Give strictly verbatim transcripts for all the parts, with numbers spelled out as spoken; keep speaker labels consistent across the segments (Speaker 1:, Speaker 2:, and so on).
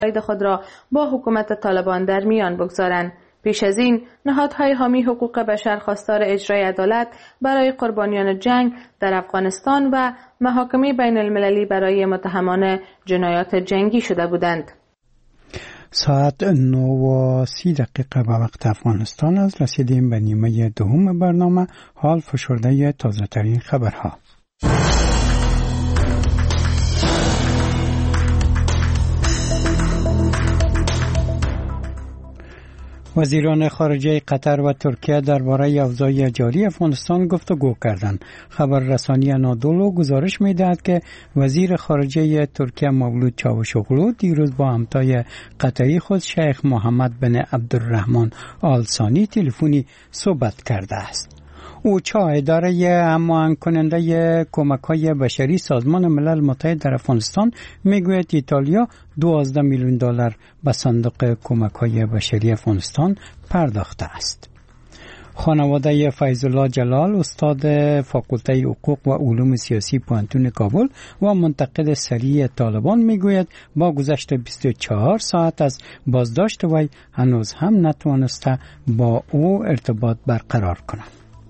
Speaker 1: خود را با حکومت طالبان در میان بگذارند. پیش از این نهادهای حامی حقوق بشر خواستار اجرای عدالت برای قربانیان جنگ در افغانستان و محاکمه بین المللی برای متهمان جنایات جنگی شده بودند.
Speaker 2: ساعت نه و سی دقیقه به وقت افغانستان است. رسیدیم به نیمه دوم برنامه. حال فشرده تازه ترین خبرها. وزیران خارجه قطر و ترکیه درباره اوضاع جاری افغانستان گفتگو کردند. خبررسانی انادولو گزارش می‌دهد که وزیر خارجه ترکیه مولود چاوشوغلو دیروز با همتای قطری خود شیخ محمد بن عبدالرحمن آل ثانی تلفنی صحبت کرده است. اوچا اداره هماهنگ کننده کمک‌های بشری سازمان ملل متحد در افغانستان میگوید ایتالیا دوازده میلیون دلار به صندوق کمک‌های بشری افغانستان پرداخته است. خانواده فیض‌الله جلال استاد فاکولته حقوق و علوم سیاسی پوهنتون کابل و منتقد سریع طالبان میگوید با گذشت بیست و چهار ساعت از بازداشت وی هنوز هم نتوانسته با او ارتباط برقرار کند.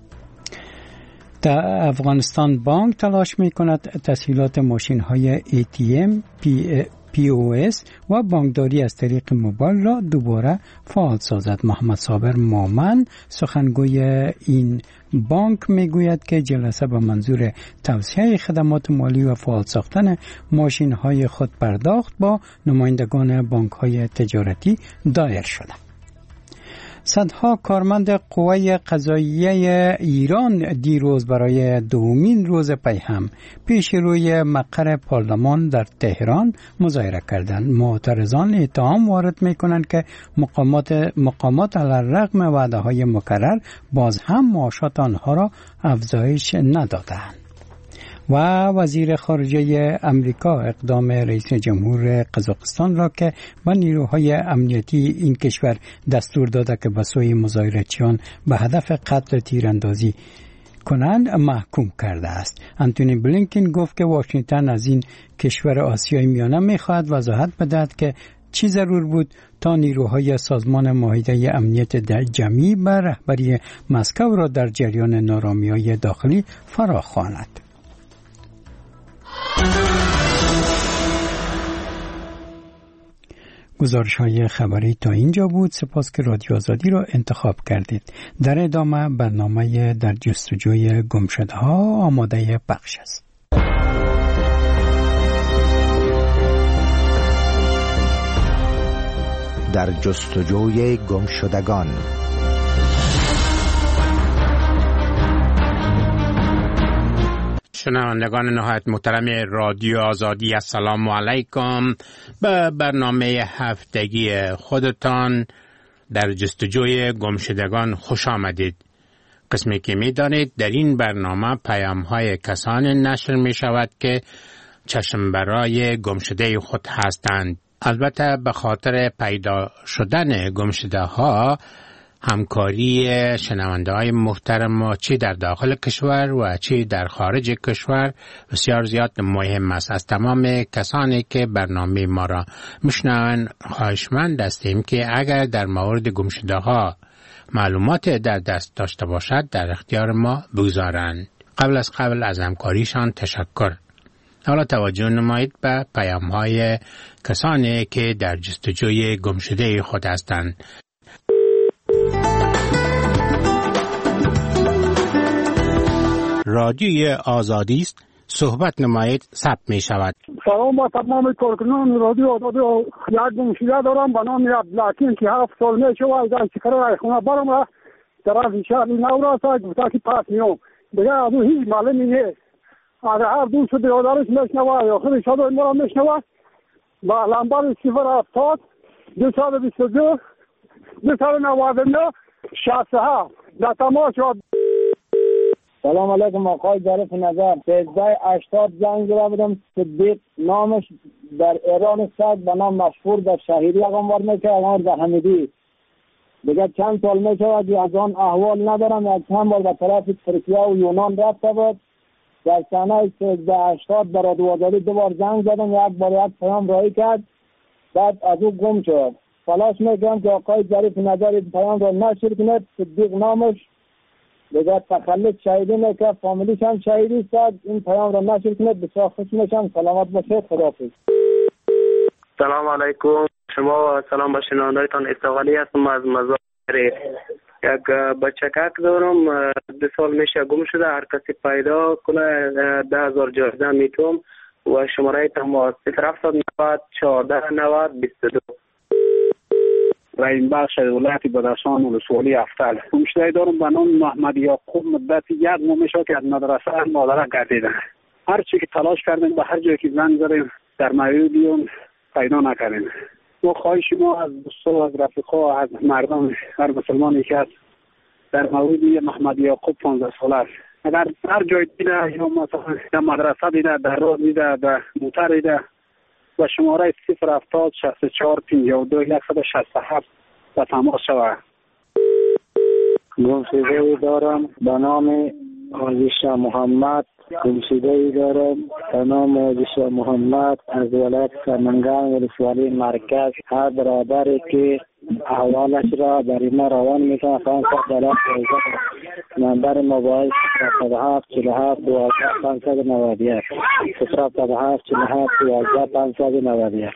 Speaker 2: در افغانستان بانک تلاش می کند تسهیلات ماشین های ای تی ام، پی, پی او اس و بانکداری از طریق موبایل را دوباره فعال سازد. محمد صابر مومن سخنگوی این بانک می گوید که جلسه به منظور توسعه خدمات مالی و فعال ساختن ماشین های خود پرداخت با نمایندگان بانک های تجارتی دایر شده. صدها کارمند قوه قضاییه ایران دیروز برای دومین روز پی هم پیش روی مقر پارلمان در تهران مظاهره کردند. معترضان اتهام وارد می‌کنند که مقامات مقامات علیرغم وعده‌های مکرر باز هم معاشات آنها را افزایش ندادند. و وزیر خارجه امریکا اقدام رئیس جمهور قزاقستان را که به نیروهای امنیتی این کشور دستور داده که به سوی مظاهراتچیان به هدف قتل تیراندازی کنند محکوم کرده است. انتونی بلینکن گفت که واشنگتن از این کشور آسیای میانه می‌خواهد وضاحت بدهد که چی ضرور بود تا نیروهای سازمان معاهده امنیت جمعی بر رهبری مسکو را در جریان نارامی‌های داخلی فراخواند. گزارش های خبری تا اینجا بود. سپاس که رادیو آزادی را انتخاب کردید. در ادامه برنامه در جستجوی گمشده ها آماده پخش است.
Speaker 3: در جستجوی گمشدگان.
Speaker 4: شنوندگان نهایت محترم رادیو آزادی، السلام علیکم. به برنامه هفتگی خودتان در جستجوی گمشدگان خوش آمدید. قسمی که می دانید در این برنامه پیام های کسان نشر می شود که چشم برای گمشده خود هستند. البته به خاطر پیدا شدن گمشده ها همکاری شنونده های محترم ما چی در داخل کشور و چی در خارج کشور بسیار زیاد مهم است. از تمام کسانی که برنامه ما را میشنوند خواهشمند هستیم که اگر در مورد گمشده ها معلومات در دست داشته باشد در اختیار ما بگذارند. قبل از قبل از همکاریشان تشکر. حالا توجه نمایید به پیام های کسانی که در جستجوی گمشده خود هستند. رادیوی آزادی است، صحبت نمایید، ثبت می شود.
Speaker 5: سلام با تمام کارکنان رادیو آزادی. یک گمشده دارم به نام عبدالحکیم که هفت سال می شود از شکر خونه برم را طرف شهر نو را گفته که پس میام دیگه از او هیچ معلومی نیست. از هر دوست برادرش میشنوه یا خود شده ما را میشنوه با لنبر صفر هفتاد دویست و بیست و دو دویست و نود و نه شصت و هفت در تماس شد.
Speaker 6: سلام علیکم آقای ظریف نظر. سیزده هشتاد زنگ زده بودم صدیق نامش در ایران است به نام مشهور در شهیری اقامت میکنه اقامت در حمیدی. دیگه چند سال میشود که از آن احوال ندارم. یک چند بار به طرف ترکیه و یونان رفته بود. در سنه سیزده هشتاد برای رادیو آزادی دو بار زنگ زدم. یک بار یک پیام رایی کرد بعد از او گم شد. تلاش میکنم که آقای ظریف نظر پیام را نشر کند. صدیق نامش دیگر تخلص شهیدی میکرد، فامیلیش هم شهیدی است. این پیام را نشر کند. بسیار خوش میشم. سلامت باشید. خداحافظ.
Speaker 7: سلام علیکم. شما و سلام به شنوندگان. استقلالی هستم از مزار. یک بچکک دارم، دو سال میشه گم شده. هر کسی پیدا کنه ده هزار جایزه میتونم و شماره تماس صفر هفتصد و نود چهارده نود بیست و دو.
Speaker 8: رئیس بخش ولایت بدخشان ولسوالی افتل. گمشده دارم به نام محمد یعقوب. مدت یک ماه میشه که از مدرسه مادر گردیدن. هر چی که تلاش کردیم، به هر جایی که زنگ زدیم در مویدیون پیدا نکردیم. ما خواهش ما از دوستان، از رفیقا، از مردم، هر مسلمانی که هست در مویدی محمد یعقوب پانزده ساله است، اگر هر جای دیده یا مثلا در مدرسه دیده، در راه دیده، در موتر دیده و شماره صفر هفتاد شصت و چهار پنجاه و دو صد و شصت و هفت و تماس شود.
Speaker 6: گمشده دارم به نام آزیش محمد. گمشده دارم به نام آزیش محمد از ولایت سمنگان ولسوالی مرکز. هر برادری که احوالش را بر ما روان میکنه پانصد دلار نمبر موبایل صفر هفت هفت چهل و هفت دوازده پانصد و نود و یک صفر هفت هفت چهل و هفت دوازده پانصد و نود و یک.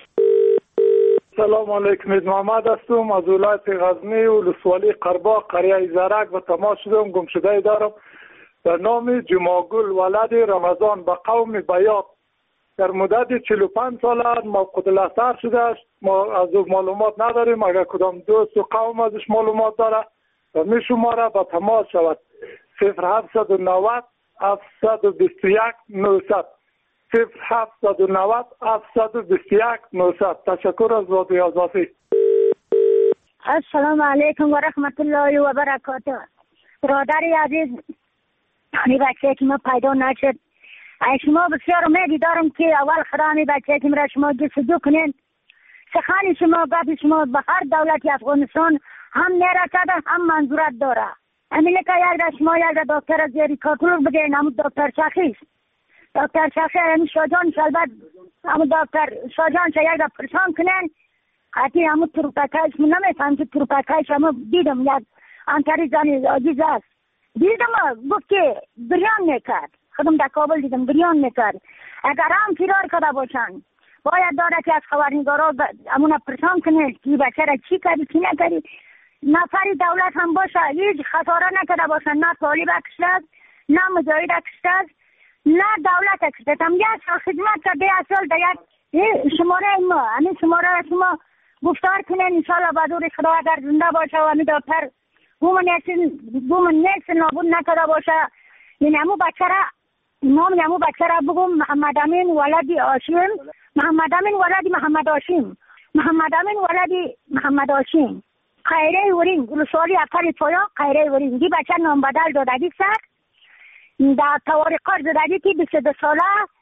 Speaker 9: سلام علیکم. محمد هستم از ولایت غزنی ولسوالی قرباق قریه زرک و تماس شدم. گمشده دارم به نام جماگل ولد رمضان به قوم بیات. در مدت چهل و پنج سال موقوت الاثر شده است. ما از او معلومات نداریم. اگر کدام دوست و قوم ازش معلومات داره و می شماره به تماس شود. صفر هفتصد و نود هفتصد و بیست و یک نهصد صفر هفتصد و نود هفتصد و بیست و یک نهصد. تشکر از رادیو آزادی.
Speaker 10: السلام علیکم و رحمت الله و برکاته. برادری عزیز، این بچه که ما پیدا نشد، شما بسیار امیدی دارم که اول خرامی بچه که مرا شما جستجو کنین. سخن شما گپ شما به هر دولت افغانستان هم نرسده هم منظورت داره. همینه که یک در شما یک در دکتر از زیری کاتولوگ بگین، همون دکتر شخیص دکتر شخیص همون شاجان شلبت همون دکتر شاجان شا یک در پرسان کنین. حتی همون تروپکایش من نمیفهم که تروپکایش همون دیدم یک انتری زنی عزیز است. دیدم گفت که بریان میکرد. خودم در کابل دیدم بریان میکرد. اگر هم فرار کرده باشن باید داره که از خبرنگارا همون پرسان کنه که بچه را چی کردی چی نکردی. نفری دولت هم باشه هیچ خطاره نکرده باشن، نه طالب اکشتد نه مجاهد اکشتد نه دولت اکشتد. هم یک سال خدمت کرده اصل در یک شماره ما همین شماره را شما گفتار کنین. انشاءالله بدور خدا اگر زنده باشه و همین دکتر بومن نیست نابود نکرده باشه. یعنی همون بچه را نام همون بچه را بگم محمد امین ولدی آشیم محمد امین ولدی محمد آشیم محمد امین ولدی محمد آشیم خیره ورین ولسوالی افتر پایا خیره ورین. دی بچه نام بدل دادگی سر در توارقار زدگی که بیست و دو ساله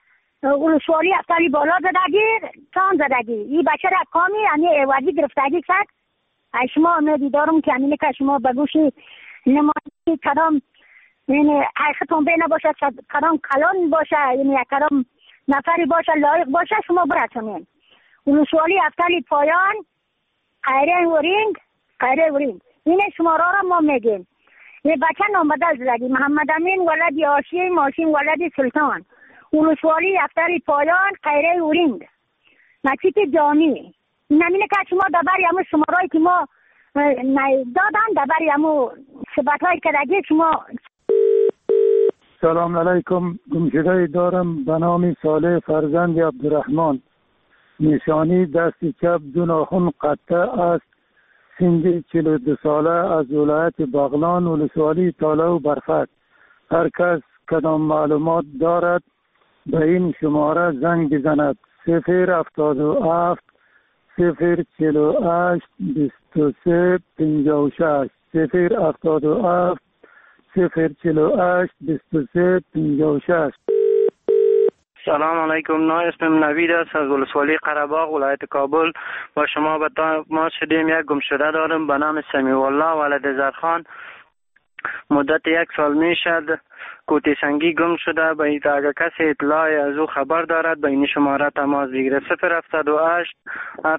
Speaker 10: ولسوالی افتری بالا زدگی تان زدگی. این بچه را کامی یعنی ایوازی گرفتگی سر. شما امیدی دارم که همینه که شما بگوشی نمایی کدام یعنی حقیقتون بینه باشه، کدام کلان باشه، یعنی کدام نفری باشه لایق باشه شما براتونین. ولسوالی افتری پایان خیره ورینگ خیره ورینگ اینه شما را را ما میگیم. یه بچه نام بدل زدگی محمد امین ولدی آشیم آشیم ولدی سلطان ولسوالی افتری پایان خیره ورینگ نچیت جانی. نمینه که شما دبری همون شمارایی که ما دادن دبری همون ثبت های کدگی شما.
Speaker 9: سلام علیکم. گمشده دارم به نام صالح فرزند عبدالرحمن. نشانی دست چپ دو ناخن قطع است. سن چهل و دو ساله از ولایت بغلان ولسوالی تالا و برفک. هر کس کدام معلومات دارد به این شماره زنگ بزند. صفر هفتاد و هفت صفر چهل و هشت بیست و سه پنجاه و شش صفر هفتاد و هفت صفر چهل و هشت بیست و سه پنجاه و شش.
Speaker 7: سلام علیکم. نه اسمم نوید است از ولسوالی قره‌باغ ولایت کابل. با شما به ما شدیم. یک گمشده دارم به نام سمیع الله ولد زرخان. مدت یک سال می شد کوتی سنگی گم شده. به اگر کسی اطلاع از او خبر دارد به این شماره تماس بگیره. صفر هفتاد و هشت